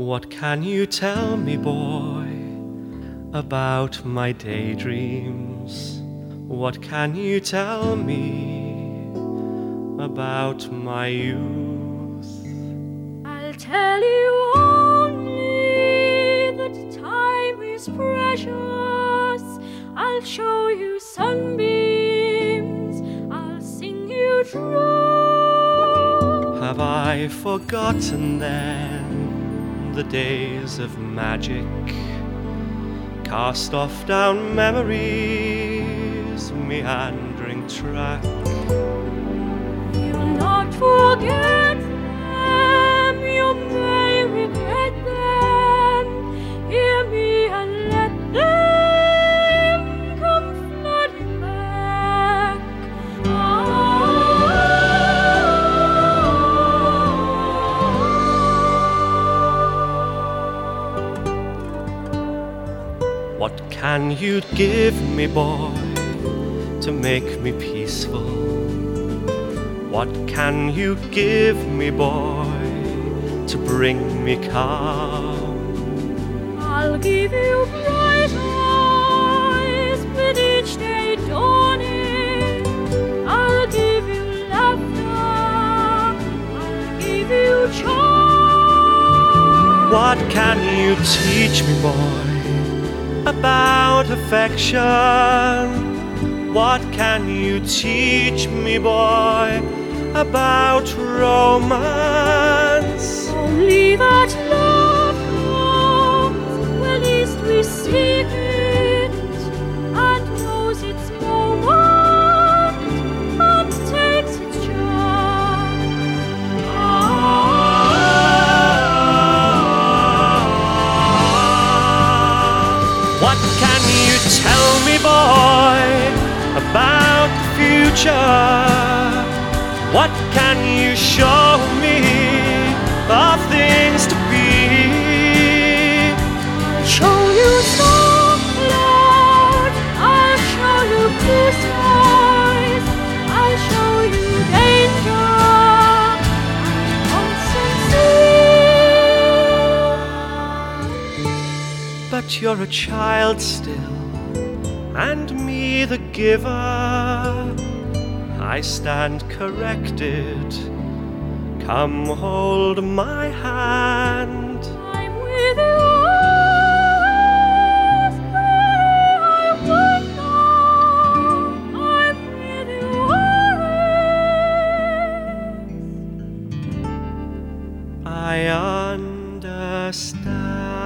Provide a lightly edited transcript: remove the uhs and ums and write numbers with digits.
What can you tell me, boy, about my daydreams? What can you tell me about my youth? I'll tell you only that time is precious. I'll show you sunbeams, I'll sing you true. Have I forgotten then the days of magic? Cast off down memory's meandering track. You'll not forget them, you may regret them. Hear me and let them come flooding back. What can you give me, boy, to make me peaceful? What can you give me, boy, to bring me calm? I'll give you bright eyes with each day dawning. I'll give you laughter, I'll give you charm. What can you teach me, boy, about affection? What can you teach me, boy, about romance? Only that love comes when least we seek it, and knows its moment and takes its chance. What can you tell me, boy, about the future? What can you show me of things to be? I'll show you storm clouds, I'll show you blue skies, I'll show you danger and constant sea. But you're a child still, and me the giver. I stand corrected. Come hold my hand. I'm with you always, where I would go. I'm with you always. I understand.